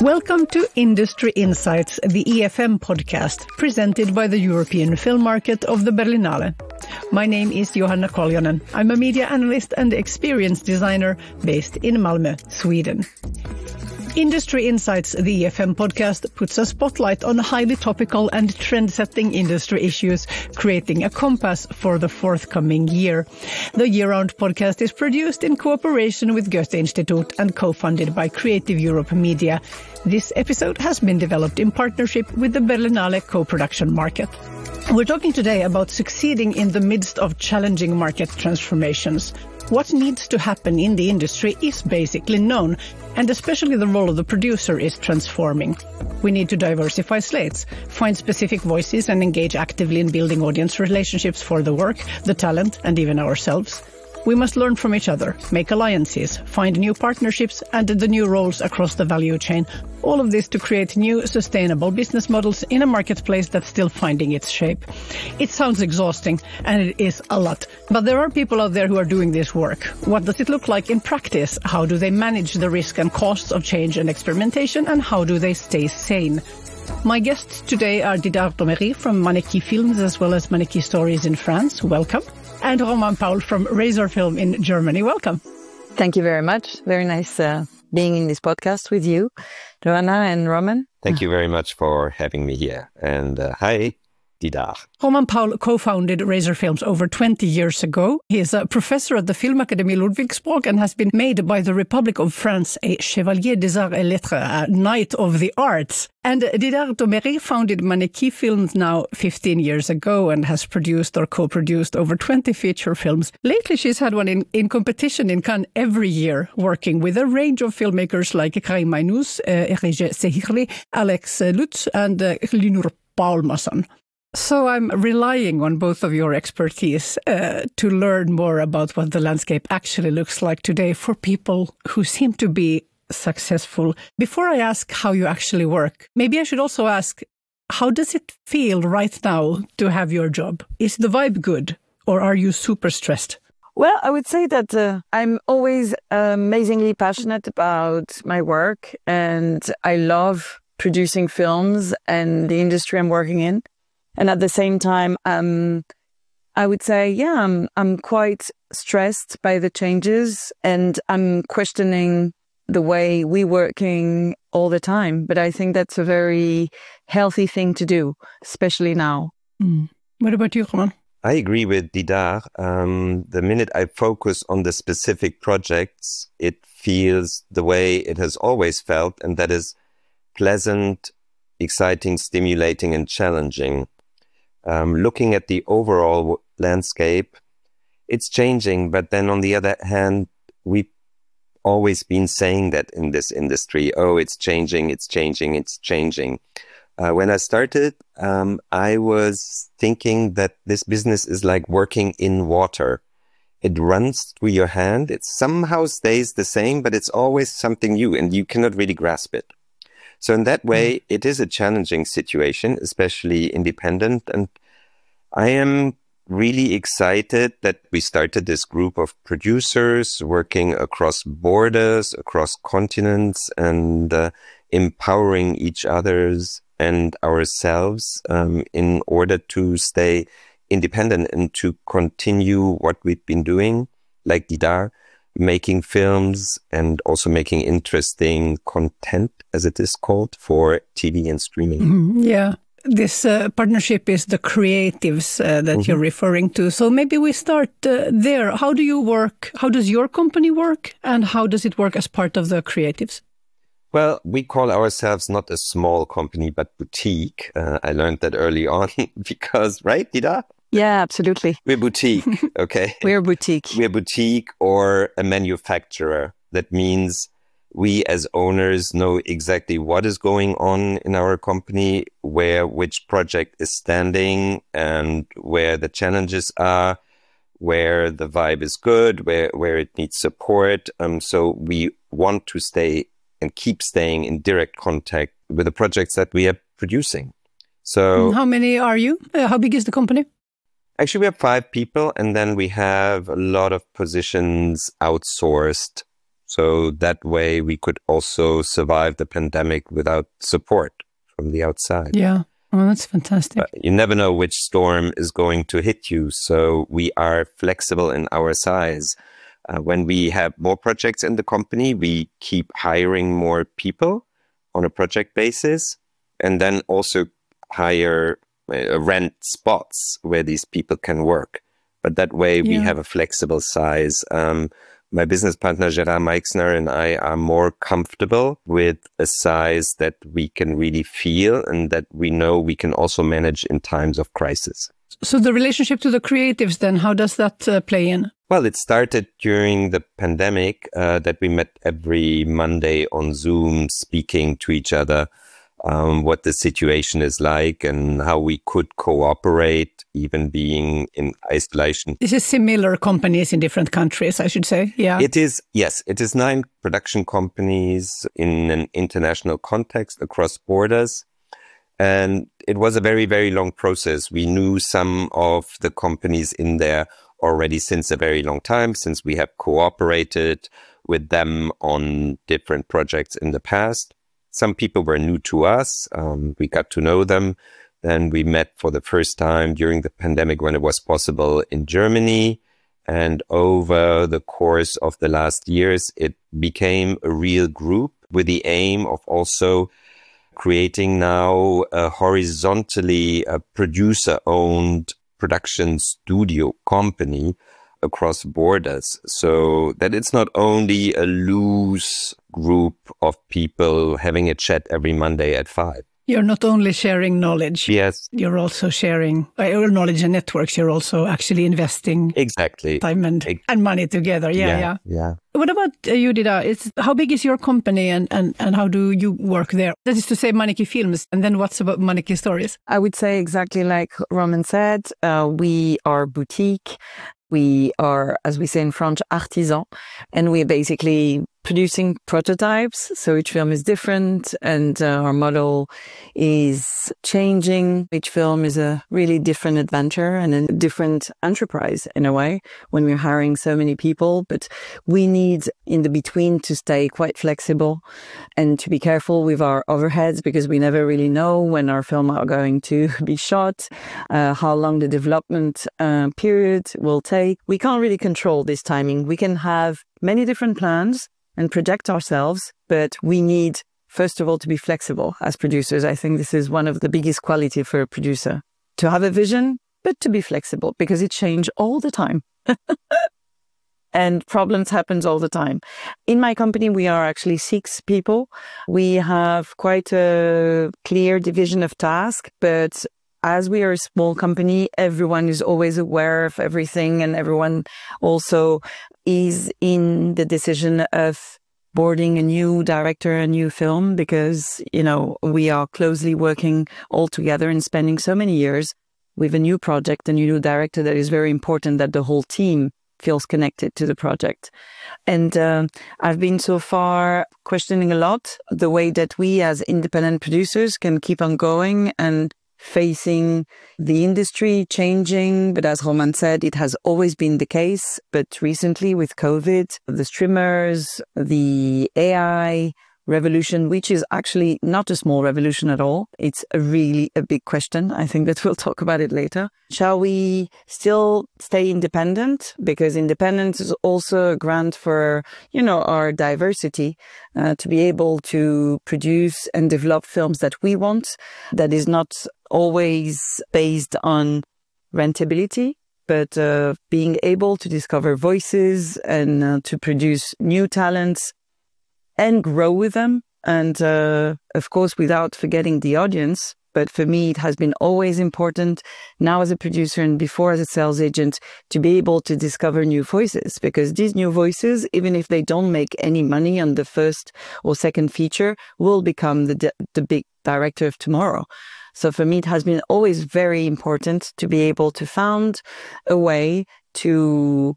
Welcome to Industry Insights, the EFM podcast, presented by the European Film Market of the Berlinale. My name is Johanna Koljonen. I'm a media analyst and experience designer based in Malmö, Sweden. Industry Insights, the EFM podcast, puts a spotlight on highly topical and trend-setting industry issues, creating a compass for the forthcoming year. The year-round podcast is produced in cooperation with Goethe Institute and co-funded by Creative Europe Media. This episode has been developed in partnership with the Berlinale co-production market. We're talking today about succeeding in the midst of challenging market transformations. What needs to happen in the industry is basically known, and especially the role of the producer is transforming. We need to diversify slates, find specific voices and engage actively in building audience relationships for the work, the talent, and even ourselves. We must learn from each other, make alliances, find new partnerships and the new roles across the value chain. All of this to create new sustainable business models in a marketplace that's still finding its shape. It sounds exhausting, and it is a lot. But there are people out there who are doing this work. What does it look like in practice? How do they manage the risk and costs of change and experimentation? And how do they stay sane? My guests today are Didar Domery from Maneki Films as well as Maneki Stories in France. Welcome. And Roman Paul from Razor Film in Germany. Welcome. Thank you very much. Very nice being in this podcast with you, Joanna and Roman. Thank you very much for having me here. And hi, Didar. Roman Paul co-founded Razor Films over 20 years ago. He is a professor at the Filmakademie Ludwigsburg and has been made by the Republic of France a Chevalier des Arts et Lettres, a Knight of the Arts. And Didar Domery founded Maneki Films now 15 years ago and has produced or co-produced over 20 feature films. Lately, she's had one in competition in Cannes every year, working with a range of filmmakers like Karim Mainous, Erige Sehirli, Alex Lutz, and Linur Paulmason. So I'm relying on both of your expertise to learn more about what the landscape actually looks like today for people who seem to be successful. Before I ask how you actually work, maybe I should also ask, how does it feel right now to have your job? Is the vibe good or are you super stressed? Well, I would say that I'm always amazingly passionate about my work and I love producing films and the industry I'm working in. And at the same time, I would say, I'm quite stressed by the changes and I'm questioning the way we're working all the time. But I think that's a very healthy thing to do, especially now. What about you, Roman? I agree with Didar. The minute I focus on the specific projects, it feels the way it has always felt, and that is pleasant, exciting, stimulating, and challenging. Looking at the overall landscape, it's changing. But then on the other hand, we've always been saying that in this industry, it's changing, it's changing, it's changing. When I started, I was thinking that this business is like working in water. It runs through your hand. It somehow stays the same, but it's always something new and you cannot really grasp it. So in that way, it is a challenging situation, especially independent. And I am really excited that we started this group of producers working across borders, across continents, and empowering each others and ourselves in order to stay independent and to continue what we've been doing, like Didar, making films and also making interesting content, as it is called, for TV and streaming. Yeah. This partnership is the creatives that you're referring to. So maybe we start there. How do you work? How does your company work? And how does it work as part of the creatives? Well, we call ourselves not a small company, but boutique. I learned that early on because, right, Didar? Yeah, absolutely. We're boutique, okay? We're boutique. We're boutique or a manufacturer. That means we as owners know exactly what is going on in our company, where which project is standing and where the challenges are, where the vibe is good, where it needs support. So we want to stay and keep staying in direct contact with the projects that we are producing. So how many are you? How big is the company? Actually, we have 5 people, and then we have a lot of positions outsourced. So that way we could also survive the pandemic without support from the outside. Yeah. Oh, that's fantastic. But you never know which storm is going to hit you. So we are flexible in our size. When we have more projects in the company, we keep hiring more people on a project basis, and then also hire, rent spots where these people can work. But that way we have a flexible size. My business partner, Gerard Meixner, and I are more comfortable with a size that we can really feel and that we know we can also manage in times of crisis. So the relationship to the creatives then, how does that play in? Well, it started during the pandemic that we met every Monday on Zoom, speaking to each other, what the situation is like and how we could cooperate, even being in isolation. This is similar companies in different countries, I should say. Yeah. It is, yes. It is 9 production companies in an international context across borders. And it was a very, very long process. We knew some of the companies in there already since a very long time, since we have cooperated with them on different projects in the past. Some people were new to us. We got to know them. Then we met for the first time during the pandemic when it was possible in Germany. And over the course of the last years, it became a real group with the aim of also creating now a horizontally producer-owned production studio company across borders, so that it's not only a loose group of people having a chat every Monday at 5. You're not only sharing knowledge. Yes. You're also sharing your knowledge and networks. You're also actually investing exactly time and money together. Yeah. What about you, Dida? How big is your company and how do you work there? That is to say, Maneki Films. And then what's about Maneki Stories? I would say exactly like Roman said, we are boutique. We are, as we say in French, artisan, and we're basically producing prototypes. So each film is different and our model is changing. Each film is a really different adventure and a different enterprise in a way when we're hiring so many people. But we need in the between to stay quite flexible and to be careful with our overheads because we never really know when our film are going to be shot, how long the development period will take. We can't really control this timing. We can have many different plans and project ourselves, but we need, first of all, to be flexible as producers. I think this is one of the biggest qualities for a producer, to have a vision, but to be flexible because it changes all the time. And problems happen all the time. In my company, we are actually 6 people. We have quite a clear division of tasks, but as we are a small company, everyone is always aware of everything and everyone also is in the decision of boarding a new director, a new film, because, we are closely working all together and spending so many years with a new project, a new director, that is very important that the whole team feels connected to the project. And I've been so far questioning a lot the way that we as independent producers can keep on going and facing the industry changing. But as Roman said, it has always been the case. But recently with COVID, the streamers, the AI revolution, which is actually not a small revolution at all. It's really a big question. I think that we'll talk about it later. Shall we still stay independent? Because independence is also a grant for, our diversity, to be able to produce and develop films that we want, that is not always based on rentability, but being able to discover voices and to produce new talents and grow with them. And of course, without forgetting the audience. But for me, it has been always important now as a producer and before as a sales agent to be able to discover new voices, because these new voices, even if they don't make any money on the first or second feature, will become the big director of tomorrow. So for me, it has been always very important to be able to find a way to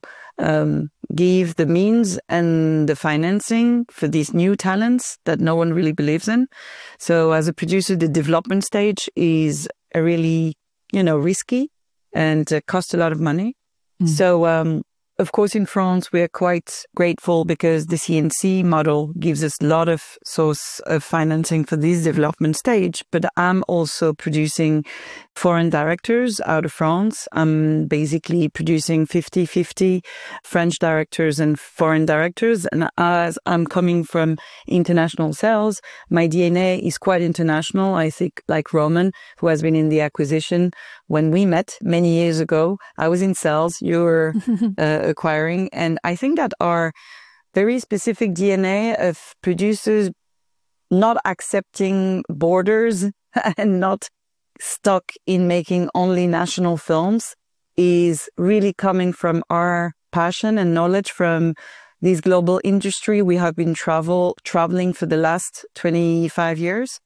give the means and the financing for these new talents that no one really believes in. So as a producer, the development stage is really, risky and costs a lot of money. So Of course, in France, we are quite grateful because the CNC model gives us a lot of source of financing for this development stage. But I'm also producing foreign directors out of France. I'm basically producing 50-50 French directors and foreign directors. And as I'm coming from international sales, my DNA is quite international. I think like Roman, who has been in the acquisition, when we met many years ago, I was in sales, you were acquiring. And I think that our very specific DNA of producers not accepting borders and not stuck in making only national films is really coming from our passion and knowledge from this global industry. We have been traveling for the last 25 years.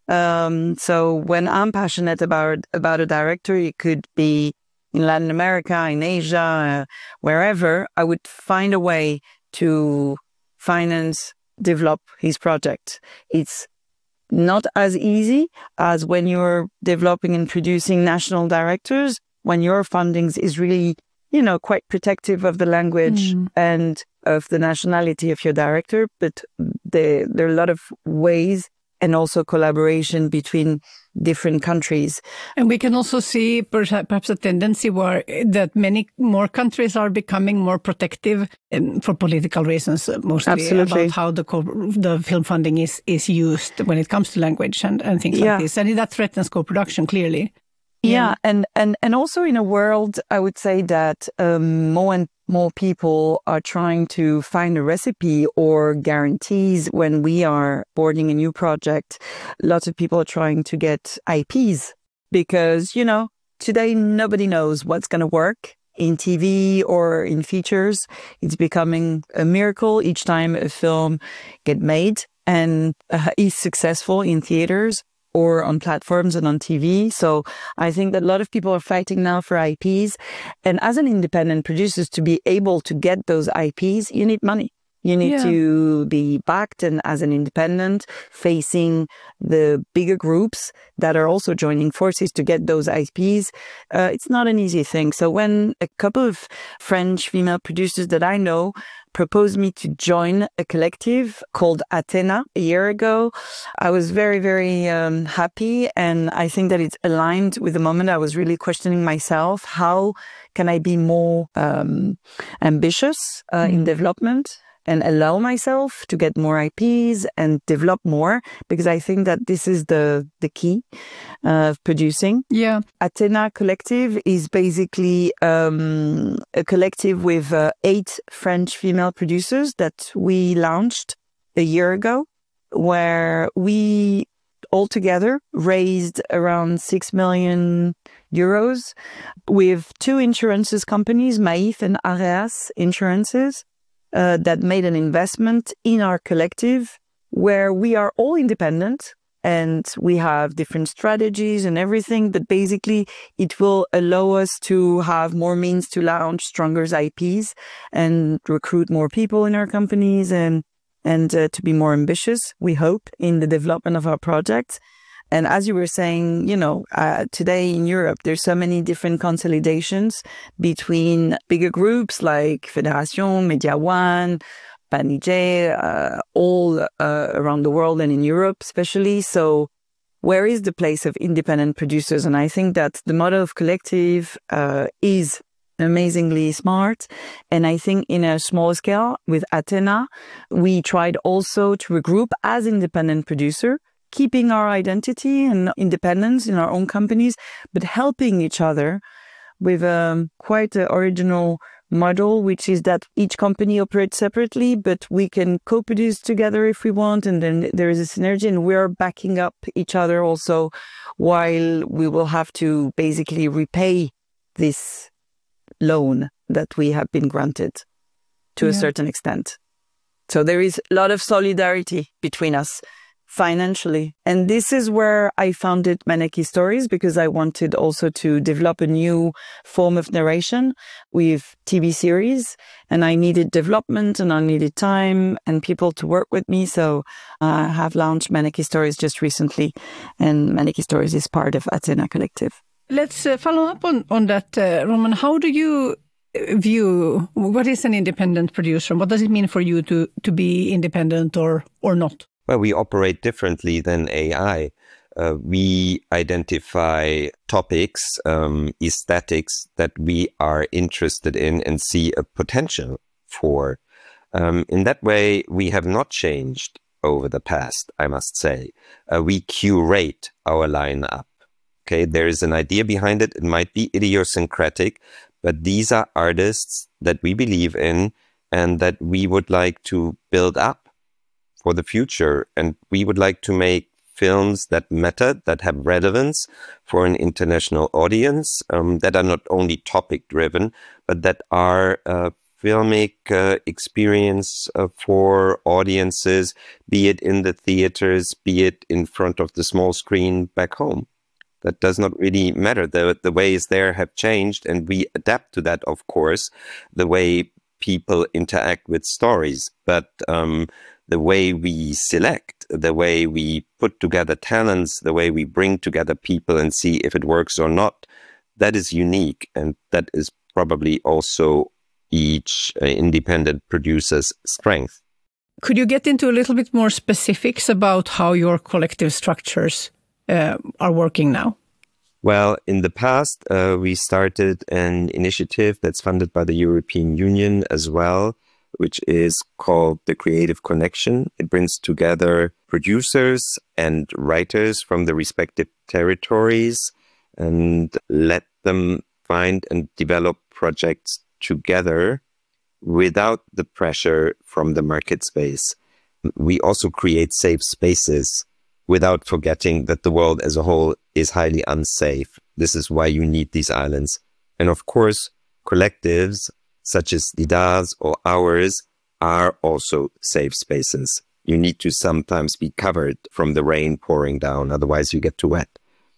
So when I'm passionate about a director, it could be in Latin America, in Asia, wherever, I would find a way to finance, develop his project. It's not as easy as when you're developing and producing national directors, when your fundings is really, quite protective of the language and of the nationality of your director. But there are a lot of ways and also collaboration between different countries. And we can also see perhaps a tendency that many more countries are becoming more protective for political reasons, mostly. Absolutely. About how the film funding is used when it comes to language and things like this. And that threatens co-production, clearly. Yeah. And also in a world, I would say that more and more people are trying to find a recipe or guarantees when we are boarding a new project. Lots of people are trying to get IPs because, today nobody knows what's going to work in TV or in features. It's becoming a miracle each time a film gets made and is successful in theaters or on platforms and on TV. So I think that a lot of people are fighting now for IPs. And as an independent producer, to be able to get those IPs, you need money. You need to be backed and as an independent facing the bigger groups that are also joining forces to get those IPs. It's not an easy thing. So when a couple of French female producers that I know proposed me to join a collective called Athena a year ago, I was very, very happy. And I think that it's aligned with the moment I was really questioning myself. How can I be more ambitious in development and allow myself to get more IPs and develop more? Because I think that this is the key of producing. Yeah. Athena Collective is basically a collective with 8 French female producers that we launched a year ago, where we altogether raised around 6 million euros with 2 insurances companies, Maif and Areas Insurances, that made an investment in our collective where we are all independent and we have different strategies and everything, but basically it will allow us to have more means to launch stronger IPs and recruit more people in our companies and to be more ambitious, we hope, in the development of our projects. And as you were saying, today in Europe, there's so many different consolidations between bigger groups like Fédération, Media One, Banijay, all around the world and in Europe especially. So where is the place of independent producers? And I think that the model of collective is amazingly smart. And I think in a small scale with Athena, we tried also to regroup as independent producer, keeping our identity and independence in our own companies, but helping each other with quite an original model, which is that each company operates separately, but we can co-produce together if we want. And then there is a synergy and we're backing up each other also, while we will have to basically repay this loan that we have been granted to a certain extent. So there is a lot of solidarity between us financially. And this is where I founded Maneki Stories, because I wanted also to develop a new form of narration with TV series. And I needed development and I needed time and people to work with me. So I have launched Maneki Stories just recently. And Maneki Stories is part of Athena Collective. Let's follow up on that, Roman. How do you view, what is an independent producer? What does it mean for you to be independent or not? Well, we operate differently than AI. We identify topics, aesthetics that we are interested in and see a potential for. In that way, we have not changed over the past, I must say. We curate our lineup. Okay, there is an idea behind it. It might be idiosyncratic, but these are artists that we believe in and that we would like to build up for the future. And we would like to make films that matter, that have relevance for an international audience, that are not only topic driven, but that are filmic experience for audiences, be it in the theaters, be it in front of the small screen back home. That does not really matter. The ways there have changed, and we adapt to that, of course, the way people interact with stories. But the way we select, the way we put together talents, the way we bring together people and see if it works or not, that is unique. And that is probably also each independent producer's strength. Could you get into a little bit more specifics about how your collective structures are working now? Well, in the past, we started an initiative that's funded by the European Union as well, which is called the Creative Connection. It brings together producers and writers from the respective territories and let them find and develop projects together without the pressure from the market space. We also create safe spaces without forgetting that the world as a whole is highly unsafe. This is why you need these islands. And of course, collectives such as Didar's or ours are also safe spaces. You need to sometimes be covered from the rain pouring down, otherwise you get too wet.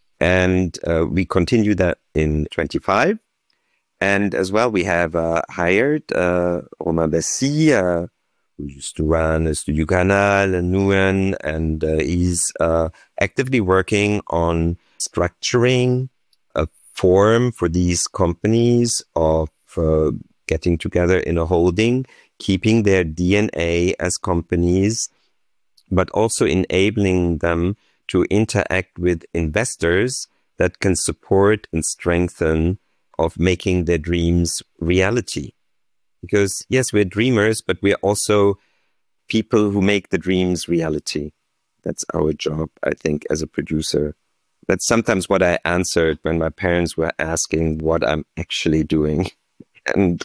And we continue that in 25. And as well, we have hired Romain Bessy, who used to run Studio Canal and Nuan, and he's actively working on structuring a form for these companies of getting together in a holding, keeping their DNA as companies, but also enabling them to interact with investors that can support and strengthen of making their dreams reality. Because yes, we're dreamers, but we're also people who make the dreams reality. That's our job, I think, as a producer. That's sometimes what I answered when my parents were asking what I'm actually doing. And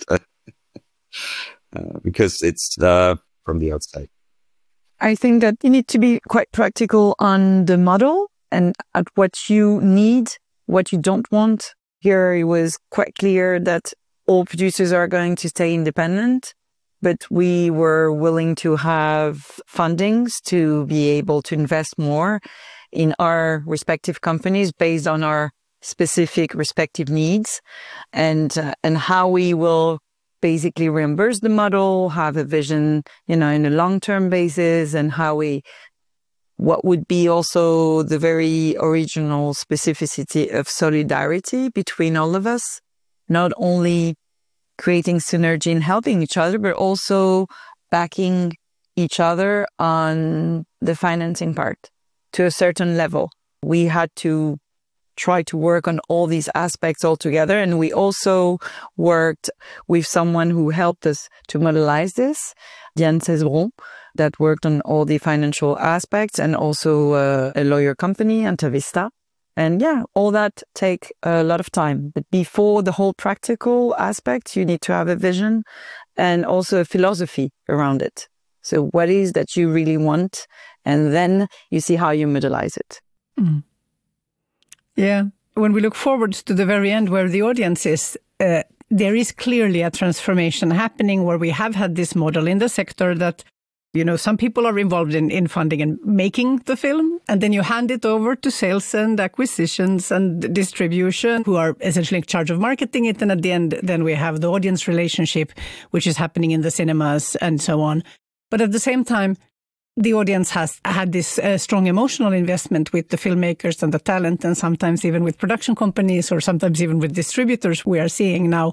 because it's from the outside. I think that you need to be quite practical on the model and at what you need, what you don't want. Here it was quite clear that all producers are going to stay independent, but we were willing to have fundings to be able to invest more in our respective companies based on our specific respective needs and how we will basically reimburse the model, have a vision, in a long-term basis, and what would be also the very original specificity of solidarity between all of us, not only creating synergy and helping each other, but also backing each other on the financing part to a certain level. We had to try to work on all these aspects all together. And we also worked with someone who helped us to modelize this, Diane Cesbron, that worked on all the financial aspects, and also a lawyer company, Antavista. And yeah, all that take a lot of time. But before the whole practical aspect, you need to have a vision and also a philosophy around it. So what is that you really want? And then you see how you modelize it. Mm. Yeah. When we look forward to the very end where the audience is, there is clearly a transformation happening where we have had this model in the sector that, some people are involved in funding and making the film, and then you hand it over to sales and acquisitions and distribution, who are essentially in charge of marketing it. And at the end, then we have the audience relationship, which is happening in the cinemas and so on. But at the same time, the audience has had this strong emotional investment with the filmmakers and the talent, and sometimes even with production companies, or sometimes even with distributors we are seeing now.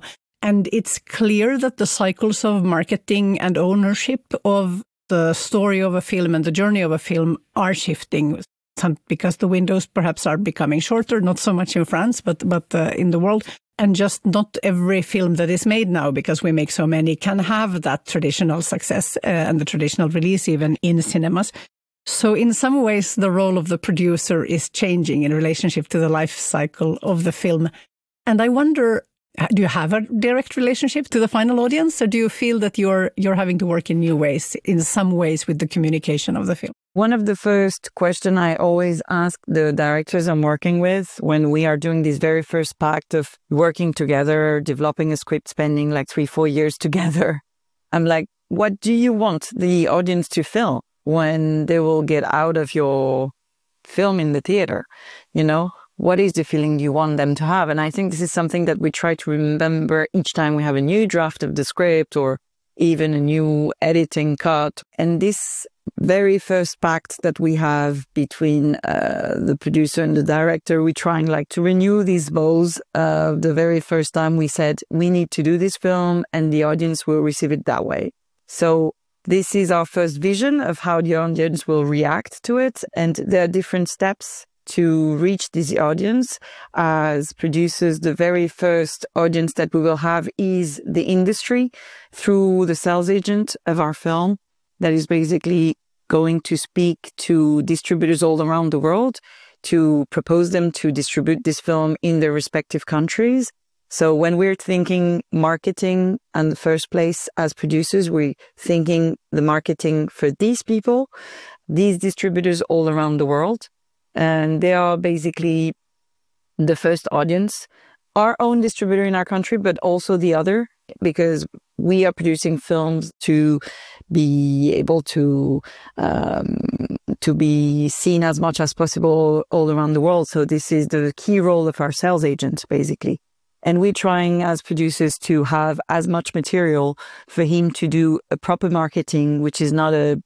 And it's clear that the cycles of marketing and ownership of the story of a film and the journey of a film are shifting. Because the windows perhaps are becoming shorter, not so much in France, but in the world. And just not every film that is made now, because we make so many, can have that traditional success and the traditional release even in cinemas. So in some ways, the role of the producer is changing in relationship to the life cycle of the film. And I wonder, do you have a direct relationship to the final audience, or do you feel that you're having to work in new ways, in some ways, with the communication of the film? One of the first questions I always ask the directors I'm working with when we are doing this very first pact of working together, developing a script, spending like 3-4 years together, I'm like, what do you want the audience to feel when they will get out of your film in the theater? You know, what is the feeling you want them to have? And I think this is something that we try to remember each time we have a new draft of the script or even a new editing cut. And this very first pact that we have between the producer and the director, we're trying like to renew these vows. The very first time we said, we need to do this film and the audience will receive it that way. So this is our first vision of how the audience will react to it. And there are different steps to reach this audience. As producers, the very first audience that we will have is the industry through the sales agent of our film that is basically going to speak to distributors all around the world to propose them to distribute this film in their respective countries. So when we're thinking marketing in the first place as producers, we're thinking the marketing for these people, these distributors all around the world. And they are basically the first audience, our own distributor in our country, but also the other, because we are producing films to be able to be seen as much as possible all around the world. So this is the key role of our sales agent, basically. And we're trying as producers to have as much material for him to do a proper marketing, which is not a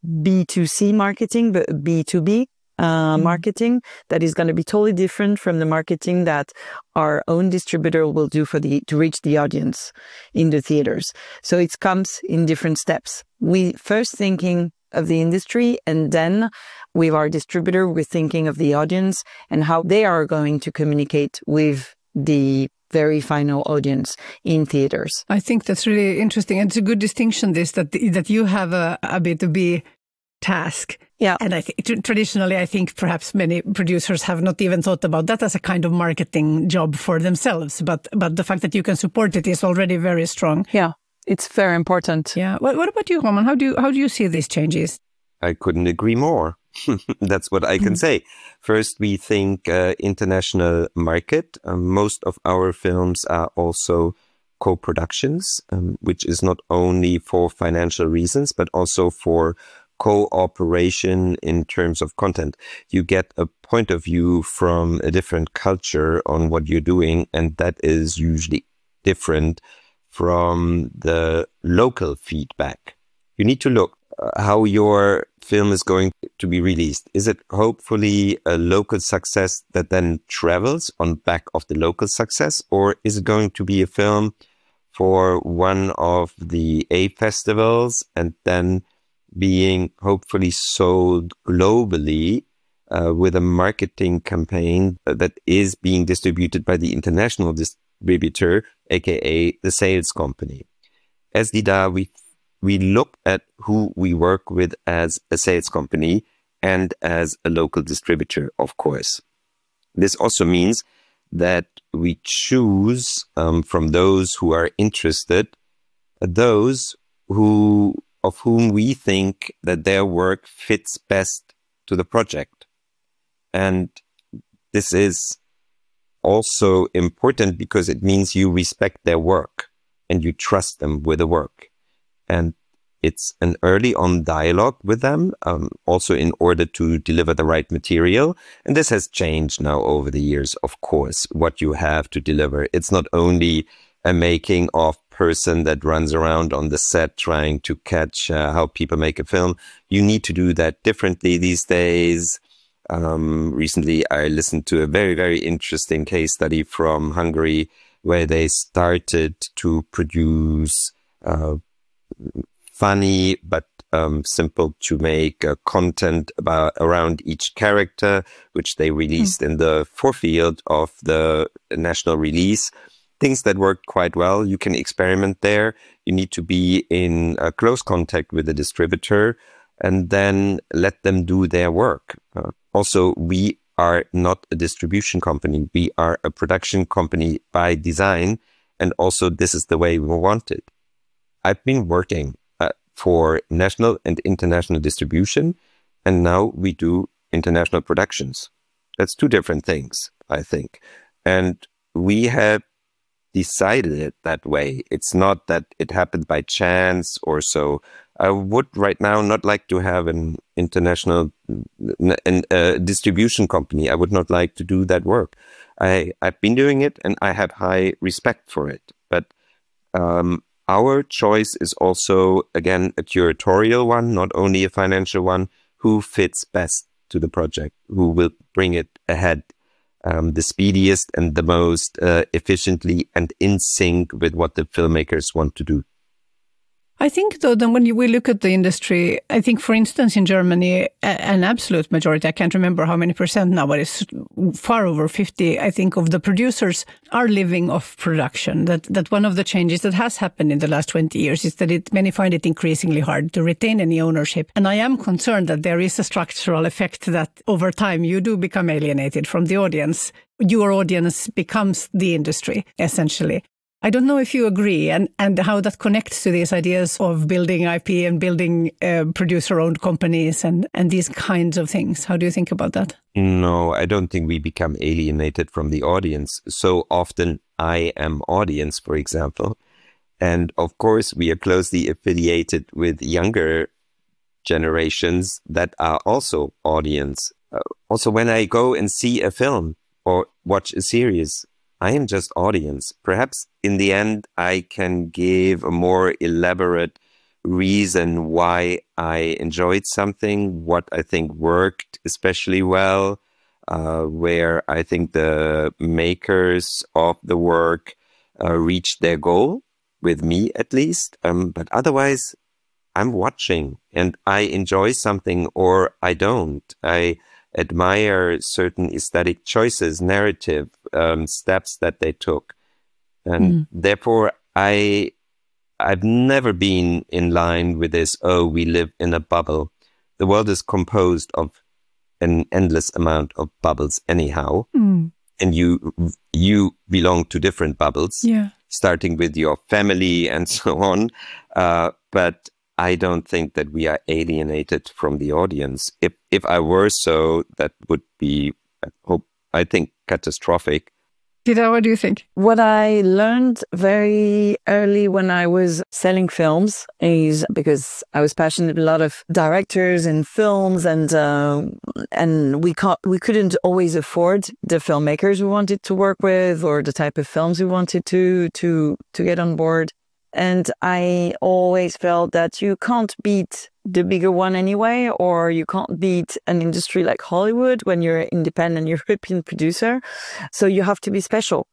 B2C marketing, but a B2B. Marketing that is going to be totally different from the marketing that our own distributor will do to reach the audience in the theaters. So it comes in different steps. We first thinking of the industry, and then with our distributor, we're thinking of the audience and how they are going to communicate with the very final audience in theaters. I think that's really interesting. And it's a good distinction, this, that you have a B2B task. Yeah. And I think traditionally, I think perhaps many producers have not even thought about that as a kind of marketing job for themselves. But the fact that you can support it is already very strong. Yeah, it's very important. Yeah. What about you, Roman? How do you see these changes? I couldn't agree more. That's what I can say. First, we think international market. Most of our films are also co-productions, which is not only for financial reasons, but also for cooperation in terms of content. You get a point of view from a different culture on what you're doing, and that is usually different from the local feedback. You need to look how your film is going to be released. Is it hopefully a local success that then travels on back of the local success, or is it going to be a film for one of the A festivals and then being hopefully sold globally with a marketing campaign that is being distributed by the international distributor, aka the sales company? As Dida, we look at who we work with as a sales company and as a local distributor, of course. This also means that we choose from those who are interested, those of whom we think that their work fits best to the project. And this is also important because it means you respect their work and you trust them with the work. And it's an early on dialogue with them, also in order to deliver the right material. And this has changed now over the years, of course, what you have to deliver. It's not only a making of person that runs around on the set trying to catch how people make a film. You need to do that differently these days. Recently, I listened to a very, very interesting case study from Hungary where they started to produce funny but simple to make content around each character, which they released in the forefield of the national release. Things that worked quite well. You can experiment there. You need to be in close contact with the distributor and then let them do their work. Also, we are not a distribution company. We are a production company by design. And also, this is the way we want it. I've been working for national and international distribution, and now we do international productions. That's two different things, I think. And we have decided it that way. It's not that it happened by chance or so. I would right now not like to have an international distribution company. I would not like to do that work. I've been doing it and I have high respect for it. But our choice is also, again, a curatorial one, not only a financial one. Who fits best to the project? Who will bring it ahead the speediest and the most efficiently and in sync with what the filmmakers want to do? I think, though, that when we look at the industry, I think, for instance, in Germany, an absolute majority, I can't remember how many percent now, but it's far over 50, I think, of the producers are living off production. That one of the changes that has happened in the last 20 years is that many find it increasingly hard to retain any ownership. And I am concerned that there is a structural effect that over time you do become alienated from the audience. Your audience becomes the industry, essentially. I don't know if you agree and how that connects to these ideas of building IP and building producer-owned companies and these kinds of things. How do you think about that? No, I don't think we become alienated from the audience. So often I am audience, for example. And of course, we are closely affiliated with younger generations that are also audience. Also, when I go and see a film or watch a series, I am just audience. Perhaps in the end, I can give a more elaborate reason why I enjoyed something, what I think worked especially well, where I think the makers of the work reached their goal, with me at least. But otherwise, I'm watching and I enjoy something or I don't. I admire certain aesthetic choices, narrative steps that they took. And therefore, I've never been in line with this, oh, we live in a bubble. The world is composed of an endless amount of bubbles anyhow. And you belong to different bubbles, starting with your family and so on. But I don't think that we are alienated from the audience. If I were so, that would be, I think, catastrophic. Dida, what do you think? What I learned very early when I was selling films is because I was passionate with a lot of directors and films, and we couldn't always afford the filmmakers we wanted to work with or the type of films we wanted to get on board. And I always felt that you can't beat the bigger one anyway, or you can't beat an industry like Hollywood when you're an independent European producer. So you have to be special.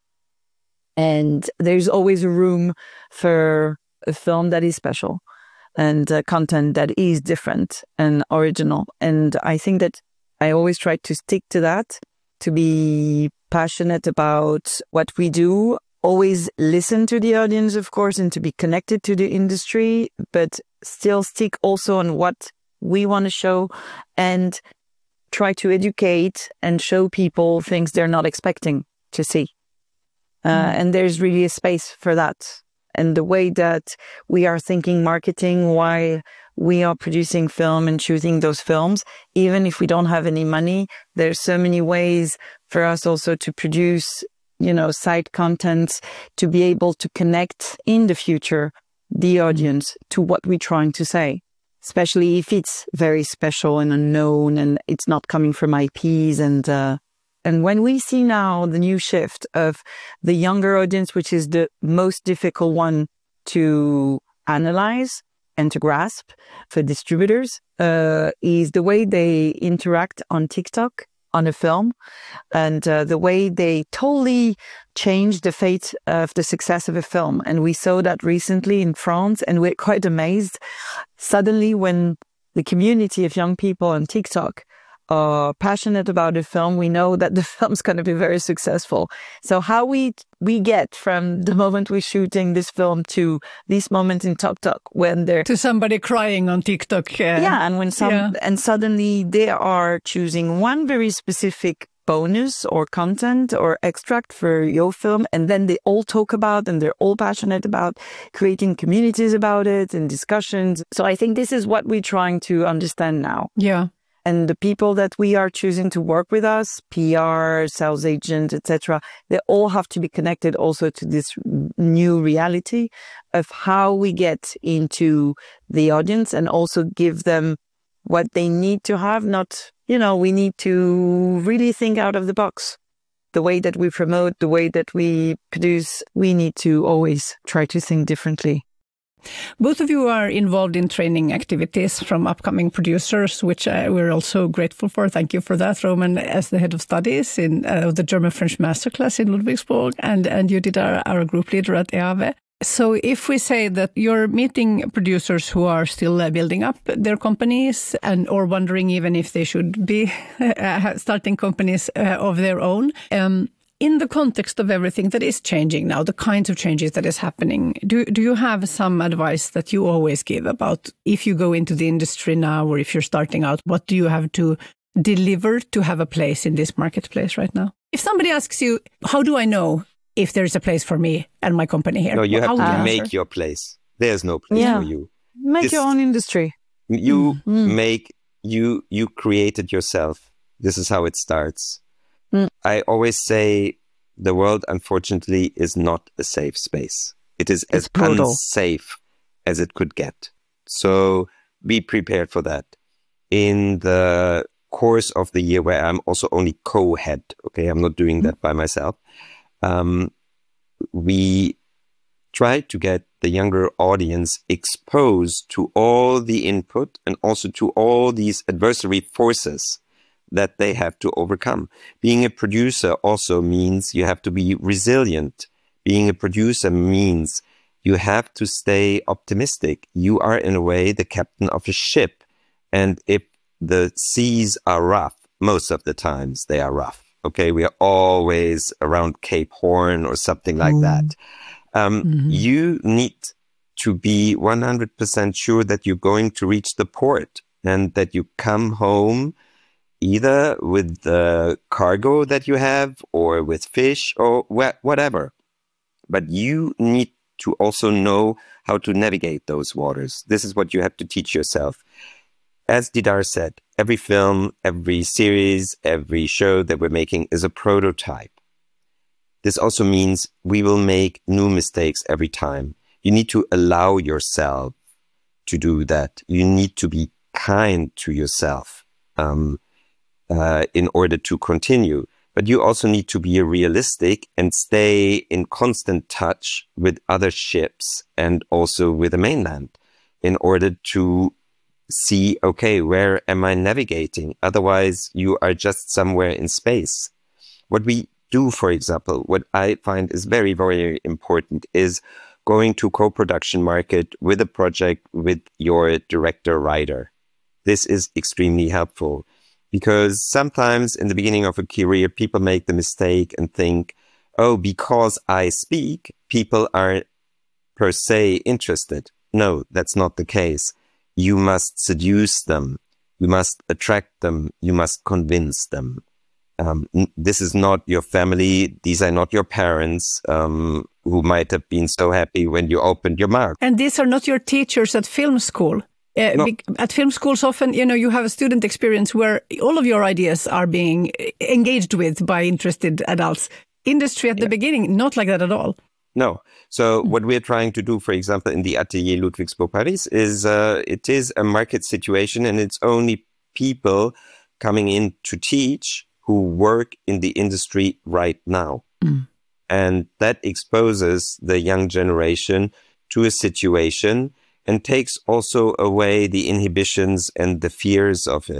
And there's always room for a film that is special and content that is different and original. And I think that I always try to stick to that, to be passionate about what we do. Always listen to the audience, of course, and to be connected to the industry, but still stick also on what we want to show and try to educate and show people things they're not expecting to see. And there's really a space for that. And the way that we are thinking marketing while we are producing film and choosing those films, even if we don't have any money, there's so many ways for us also to produce side contents to be able to connect in the future the audience to what we're trying to say, especially if it's very special and unknown and it's not coming from IPs. And when we see now the new shift of the younger audience, which is the most difficult one to analyze and to grasp for distributors, is the way they interact on TikTok on a film, and the way they totally changed the fate of the success of a film. And we saw that recently in France, and we're quite amazed. Suddenly, when the community of young people on TikTok are passionate about a film, we know that the film's going to be very successful. So how we get from the moment we're shooting this film to this moment in TikTok when they're to somebody crying on TikTok. And when and suddenly they are choosing one very specific bonus or content or extract for your film, and then they all talk about and they're all passionate about creating communities about it and discussions. So I think this is what we're trying to understand now. Yeah. And the people that we are choosing to work with us, PR, sales agent, etc., they all have to be connected also to this new reality of how we get into the audience and also give them what they need to have. Not, we need to really think out of the box. The way that we promote, the way that we produce, we need to always try to think differently. Both of you are involved in training activities from upcoming producers, which we're also grateful for. Thank you for that, Roman, as the head of studies in the German-French masterclass in Ludwigsburg, and you did our group leader at EAVE. So if we say that you're meeting producers who are still building up their companies or wondering even if they should be starting companies of their own, in the context of everything that is changing now, the kinds of changes that is happening, do you have some advice that you always give about if you go into the industry now or if you're starting out, what do you have to deliver to have a place in this marketplace right now? If somebody asks you, how do I know if there's a place for me and my company here? No, you have to make your place. There's no place for you. Make your own industry. You you create it yourself. This is how it starts. I always say the world, unfortunately, is not a safe space. It is as unsafe as it could get. So be prepared for that. In the course of the year where I'm also only co-head, okay, I'm not doing that by myself, we try to get the younger audience exposed to all the input and also to all these adversary forces that they have to overcome. Being a producer also means you have to be resilient. Being a producer means you have to stay optimistic. You are, in a way, the captain of a ship. And if the seas are rough, most of the times they are rough. Okay, we are always around Cape Horn or something like that. You need to be 100% sure that you're going to reach the port and that you come home either with the cargo that you have or with fish or whatever. But you need to also know how to navigate those waters. This is what you have to teach yourself. As Didar said, every film, every series, every show that we're making is a prototype. This also means we will make new mistakes every time. You need to allow yourself to do that. You need to be kind to yourself. In order to continue. But you also need to be realistic and stay in constant touch with other ships and also with the mainland in order to see, okay, where am I navigating? Otherwise, you are just somewhere in space. What we do, for example, what I find is very, very important is going to co-production market with a project with your director-writer. This is extremely helpful. Because sometimes in the beginning of a career, people make the mistake and think, oh, because I speak, people are per se interested. No, that's not the case. You must seduce them. You must attract them. You must convince them. This is not your family. These are not your parents who might have been so happy when you opened your mouth. And these are not your teachers at film school. No. At film schools, often, you have a student experience where all of your ideas are being engaged with by interested adults. Industry at the beginning, not like that at all. No. So what we're trying to do, for example, in the Atelier Ludwigsburg Paris is it is a market situation and it's only people coming in to teach who work in the industry right now. And that exposes the young generation to a situation and takes also away the inhibitions and the fears of it.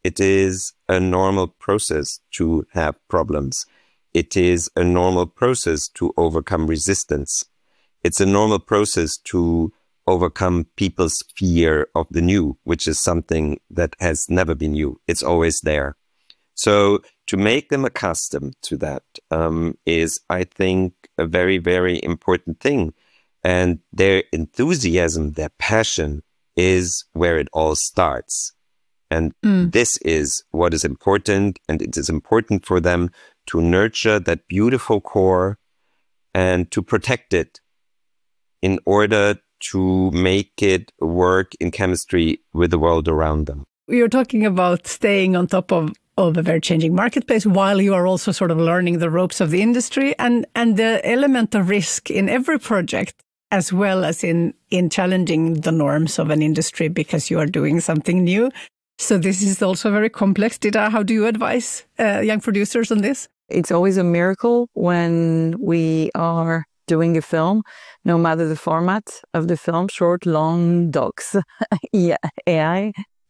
It is a normal process to have problems. It is a normal process to overcome resistance. It's a normal process to overcome people's fear of the new, which is something that has never been new. It's always there. So to make them accustomed to that is, I think, a very, very important thing. And their enthusiasm, their passion is where it all starts. And this is what is important. And it is important for them to nurture that beautiful core and to protect it in order to make it work in chemistry with the world around them. You're talking about staying on top of a very changing marketplace while you are also sort of learning the ropes of the industry and the element of risk in every project, as well as in challenging the norms of an industry because you are doing something new. So this is also very complex. Didar, how do you advise young producers on this? It's always a miracle when we are doing a film, no matter the format of the film, short, long, docs, AI.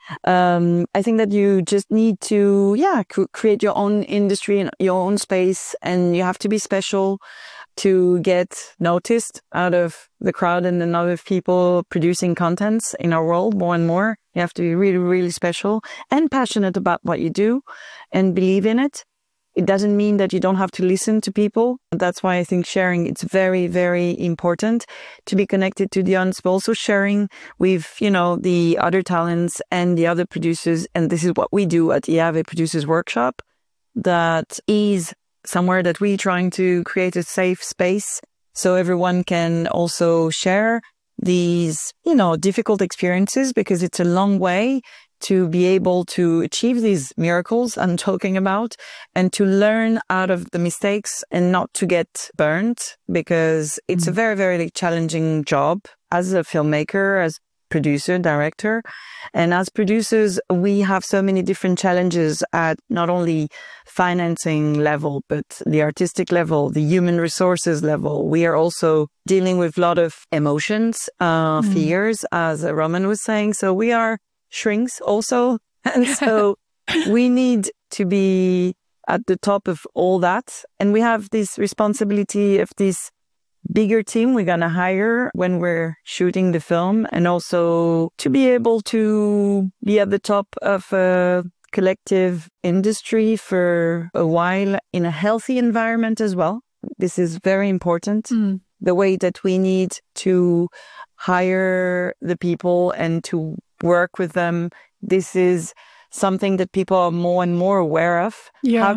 I think that you just need to, create your own industry and your own space, and you have to be special to get noticed out of the crowd and the number of people producing contents in our world more and more. You have to be really, really special and passionate about what you do and believe in it. It doesn't mean that you don't have to listen to people. That's why I think sharing, it's very, very important to be connected to the audience, but also sharing with, the other talents and the other producers. And this is what we do at IAVE Producers Workshop. That is somewhere that we're trying to create a safe space so everyone can also share these, difficult experiences, because it's a long way to be able to achieve these miracles I'm talking about, and to learn out of the mistakes and not to get burnt, because it's a very, very challenging job as a filmmaker, as producer, director. And as producers, we have so many different challenges at not only financing level, but the artistic level, the human resources level. We are also dealing with a lot of emotions, fears, as Roman was saying. So we are shrinks also. And so we need to be at the top of all that. And we have this responsibility of this bigger team we're going to hire when we're shooting the film, and also to be able to be at the top of a collective industry for a while in a healthy environment as well. This is very important. The way that we need to hire the people and to work with them. This is something that people are more and more aware of. Yeah.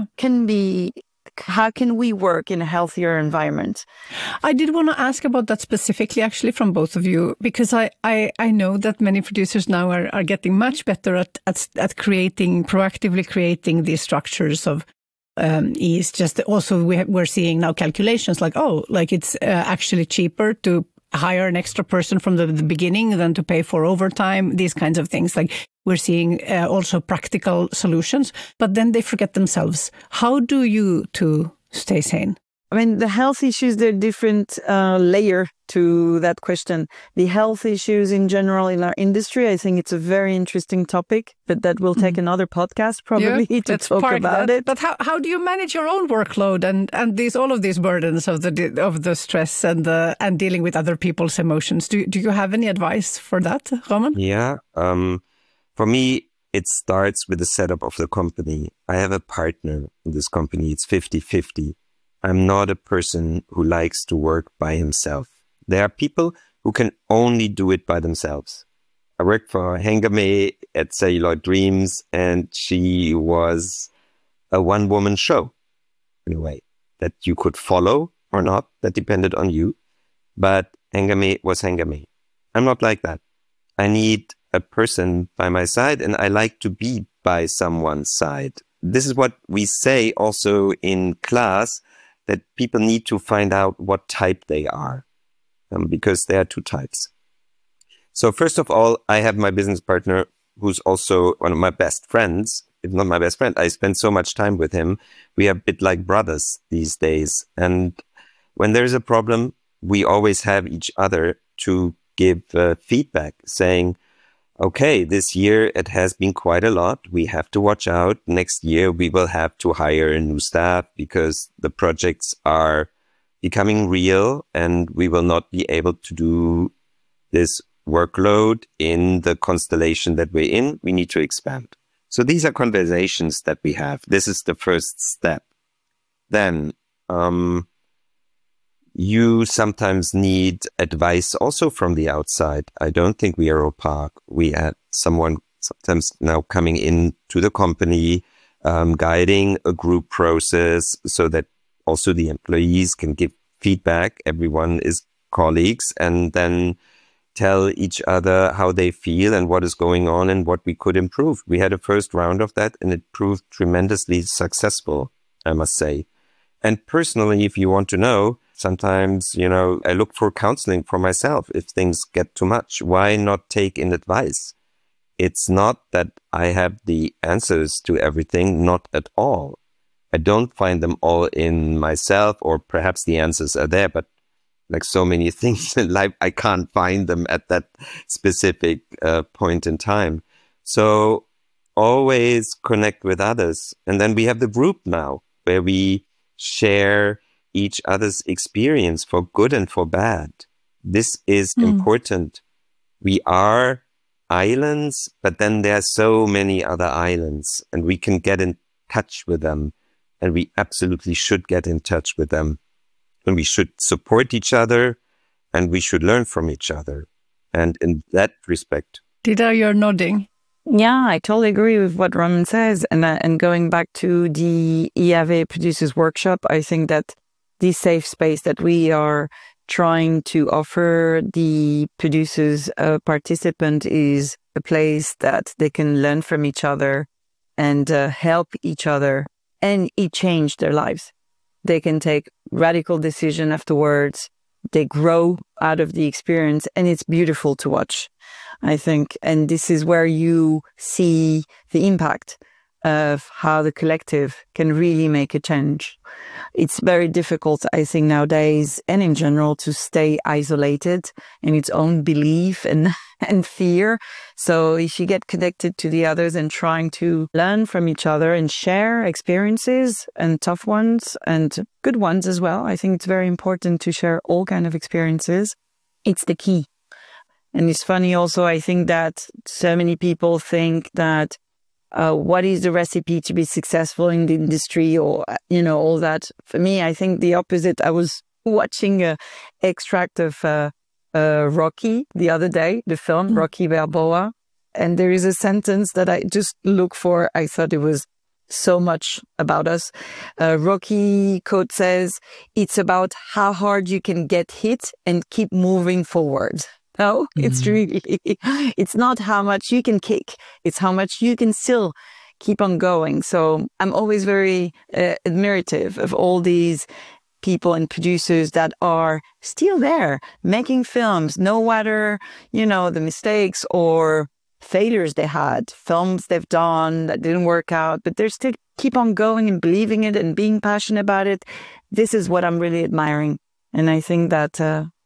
How can we work in a healthier environment? I did want to ask about that specifically, actually, from both of you, because I know that many producers now are getting much better at proactively creating these structures of ease. Just also we're seeing now calculations like it's actually cheaper to hire an extra person from the beginning than to pay for overtime, these kinds of things. Like we're seeing also practical solutions, but then they forget themselves. How do you two stay sane? I mean, the health issues, they're different layer to that question. The health issues in general in our industry, I think it's a very interesting topic, but that will take another podcast probably to talk about it. But how do you manage your own workload and all of these burdens of the stress and dealing with other people's emotions? Do you have any advice for that, Roman? Yeah. For me, it starts with the setup of the company. I have a partner in this company. It's 50-50. I'm not a person who likes to work by himself. There are people who can only do it by themselves. I worked for Hengame at Celluloid Dreams, and she was a one-woman show in a way that you could follow or not. That depended on you. But Hengame was Hengame. I'm not like that. I need a person by my side, and I like to be by someone's side. This is what we say also in class, that people need to find out what type they are, because there are two types. So first of all, I have my business partner who's also one of my best friends. If not my best friend, I spend so much time with him. We are a bit like brothers these days. And when there's a problem, we always have each other to give feedback, saying, okay, this year it has been quite a lot. We have to watch out. Next year we will have to hire new staff because the projects are becoming real and we will not be able to do this workload in the constellation that we're in. We need to expand. So these are conversations that we have. This is the first step. Then you sometimes need advice also from the outside. I don't think we are opaque. We had someone sometimes now coming into the company, guiding a group process so that also the employees can give feedback. Everyone is colleagues and then tell each other how they feel and what is going on and what we could improve. We had a first round of that and it proved tremendously successful, I must say. And personally, if you want to know, sometimes, I look for counseling for myself if things get too much. Why not take in advice? It's not that I have the answers to everything, not at all. I don't find them all in myself, or perhaps the answers are there, but like so many things in life, I can't find them at that specific point in time. So always connect with others. And then we have the group now where we share each other's experience for good and for bad. This is important. We are islands, but then there are so many other islands and we can get in touch with them. And we absolutely should get in touch with them. And we should support each other and we should learn from each other. And in that respect. Didar, you're nodding. Yeah, I totally agree with what Roman says. And going back to the IAV Producers Workshop, I think that the safe space that we are trying to offer the producers participant is a place that they can learn from each other and help each other, and it changed their lives. They can take radical decision afterwards. They grow out of the experience and it's beautiful to watch, I think. And this is where you see the impact of how the collective can really make a change. It's very difficult, I think, nowadays and in general to stay isolated in its own belief and fear. So if you get connected to the others and trying to learn from each other and share experiences and tough ones and good ones as well, I think it's very important to share all kinds of experiences. It's the key. And it's funny also, I think that so many people think that what is the recipe to be successful in the industry or, all that. For me, I think the opposite. I was watching an extract of Rocky the other day, the film Rocky Balboa. And there is a sentence that I just look for. I thought it was so much about us. Rocky quote says, "It's about how hard you can get hit and keep moving forward." No, it's really, it's not how much you can kick. It's how much you can still keep on going. So I'm always very admirative of all these people and producers that are still there making films, no matter, the mistakes or failures they had, films they've done that didn't work out, but they're still keep on going and believing it and being passionate about it. This is what I'm really admiring. And I think that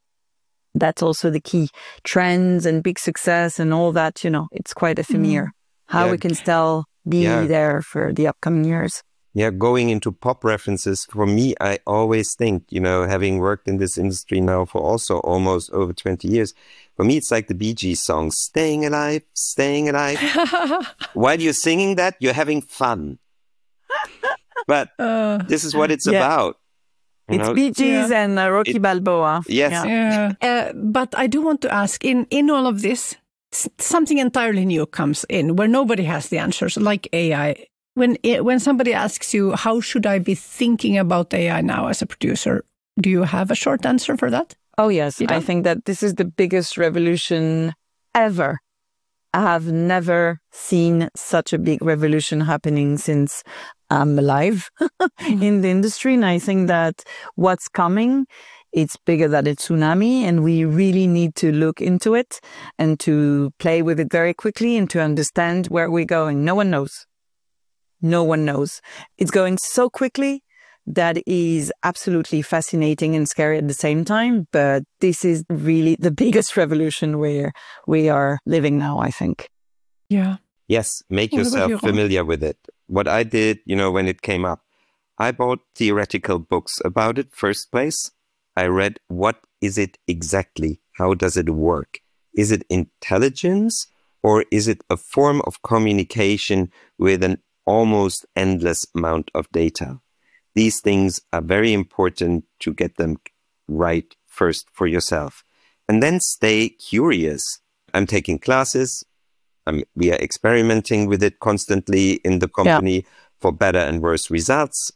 that's also the key. Trends and big success and all that, it's quite ephemeral. How we can still be there for the upcoming years. Yeah, going into pop references, for me, I always think, having worked in this industry now for also almost over 20 years, for me, it's like the Bee Gees song, Staying Alive, Staying Alive. While you're singing that, you're having fun. But this is what it's about. It's Bee Gees and Rocky Balboa. Yes. Yeah. But I do want to ask, in all of this, something entirely new comes in where nobody has the answers, like AI. When somebody asks you, how should I be thinking about AI now as a producer? Do you have a short answer for that? Oh, yes. I think that this is the biggest revolution ever. I have never seen such a big revolution happening since I'm alive in the industry. And I think that what's coming, it's bigger than a tsunami, and we really need to look into it and to play with it very quickly and to understand where we're going. No one knows. No one knows. It's going so quickly that is absolutely fascinating and scary at the same time. But this is really the biggest revolution where we are living now, I think. Yeah. Yes, make yourself familiar with it. What I did, when it came up, I bought theoretical books about it first place. I read, what is it exactly? How does it work? Is it intelligence or is it a form of communication with an almost endless amount of data? These things are very important to get them right first for yourself. And then stay curious. I'm taking classes. We are experimenting with it constantly in the company for better and worse results.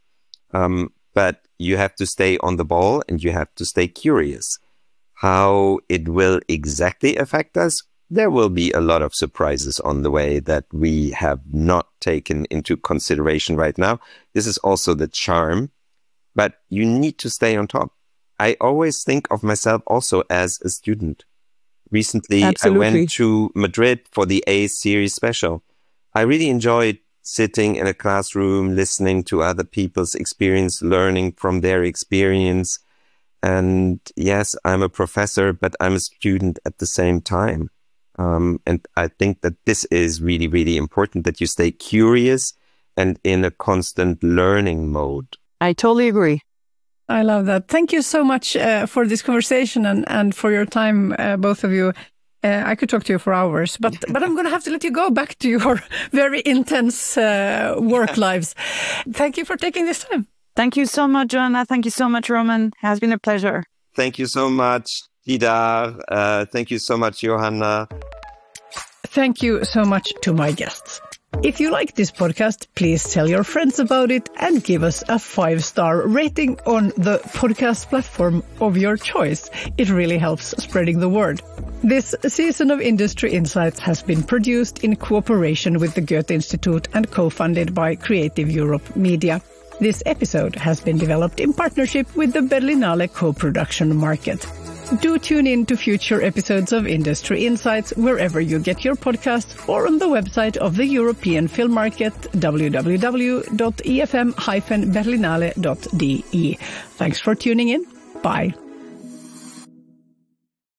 But you have to stay on the ball and you have to stay curious. How it will exactly affect us, there will be a lot of surprises on the way that we have not taken into consideration right now. This is also the charm, but you need to stay on top. I always think of myself also as a student. Recently, Absolutely. I went to Madrid for the A series special. I really enjoyed sitting in a classroom, listening to other people's experience, learning from their experience. And yes, I'm a professor, but I'm a student at the same time. And I think that this is really, really important, that you stay curious and in a constant learning mode. I totally agree. I love that. Thank you so much for this conversation and for your time, both of you. I could talk to you for hours, but I'm going to have to let you go back to your very intense work lives. Thank you for taking this time. Thank you so much, Joanna. Thank you so much, Roman. It has been a pleasure. Thank you so much, Didar. Thank you so much, Johanna. Thank you so much to my guests. If you like this podcast, please tell your friends about it and give us a 5-star rating on the podcast platform of your choice. It really helps spreading the word. This season of Industry Insights has been produced in cooperation with the Goethe Institute and co-funded by Creative Europe Media. This episode has been developed in partnership with the Berlinale co-production market. Do tune in to future episodes of Industry Insights wherever you get your podcast or on the website of the European Film Market, www.efm-berlinale.de. Thanks for tuning in. Bye.